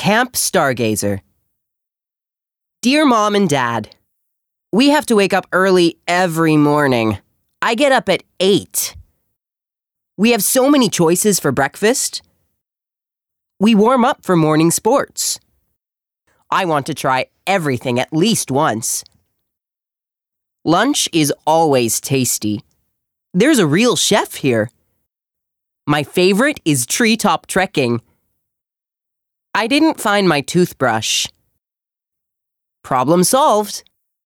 Camp Stargazer. Dear Mom and Dad, we have to wake up early every morning. I get up at 8. We have so many choices for breakfast. We warm up for morning sports. I want to try everything at least once. Lunch is always tasty. There's a real chef here. My favorite is treetop trekking. I didn't find my toothbrush. Problem solved.